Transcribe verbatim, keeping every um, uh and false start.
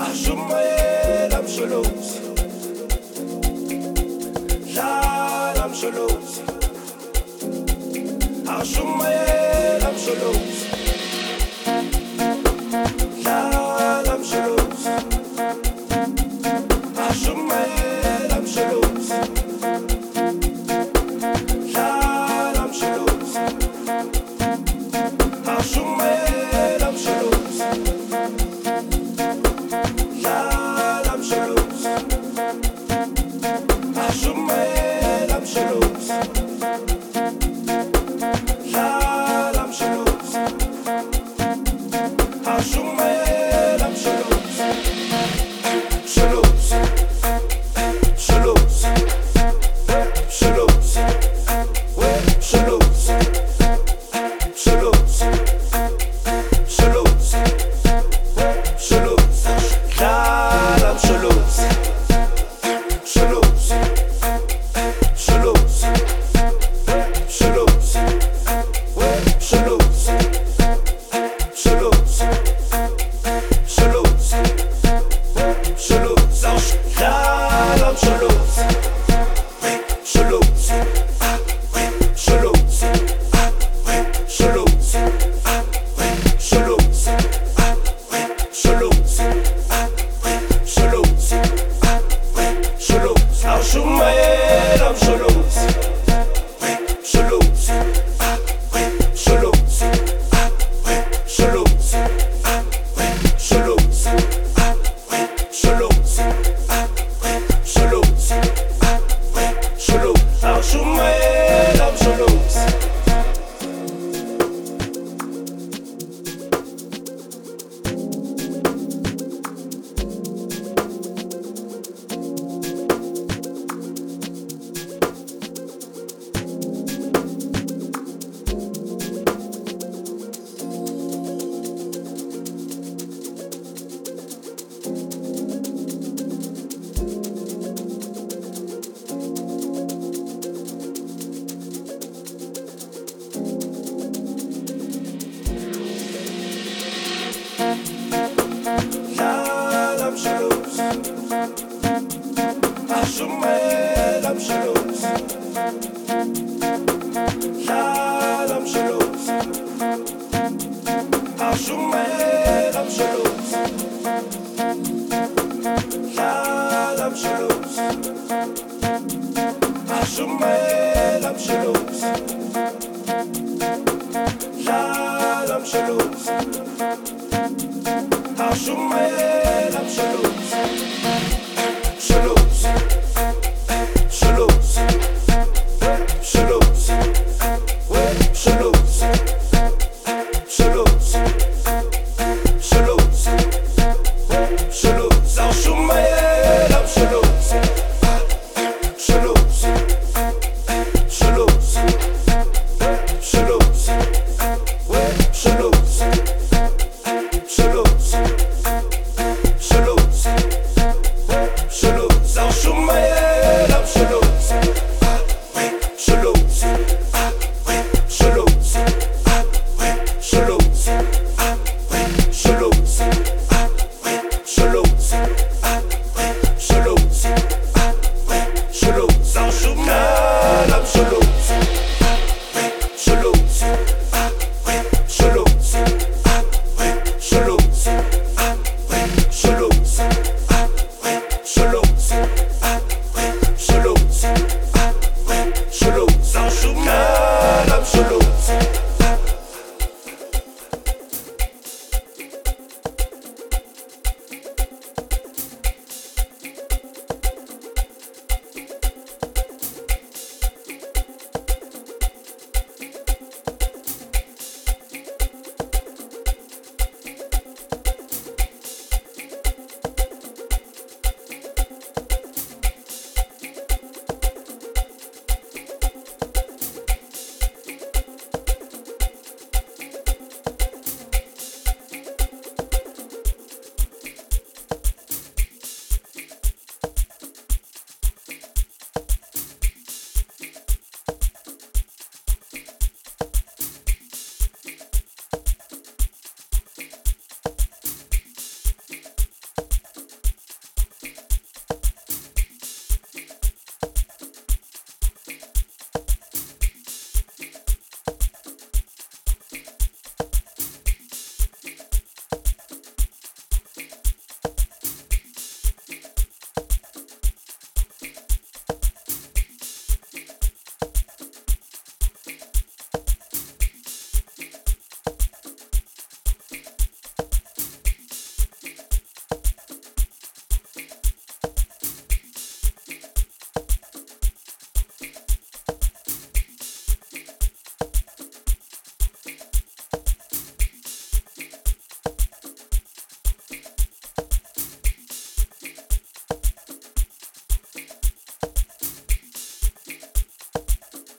Shumael, I'm shalos. Lal, I'm shalos. Shumael, I'm shalos. Lal, I'm shalos. Shumael, I'm shalos. Lal, I'm shalos. Shumael, I'm shalos. Lal, I'm shalos. Shumael, I'm shalos. Lal, I'm shalos. Shumael, I'm shalos. Shalos. Shalos. Shalos. Shalos. Shalos. Shalos. Shalos. Lal, I'm shalos. Shalos. Shalos. Shalos. Shalos. Shalos. Shalos. Shalos. Lal, I'm shalos. Shalos. Shalos. Shalos. Shalos. Shalos. Shalos. Shalos. Shumael, I'm shalos. Shalos. Shalos. Shalos. Shalos. Shalos. Shalos. Shalos. Shumael, I'm shalos. Lal, I'm shalos. Shumael, I'm shalos. Lal, I'm shalos. Shumael, I'm shalos. Lal, I'm shalos. Shumael, I'm shalos. Lal, I'm shalos. Shumael, I'm shalos. Shalos. Shalos. Shalos. Shalos. Shalos. Shalos. Shalos.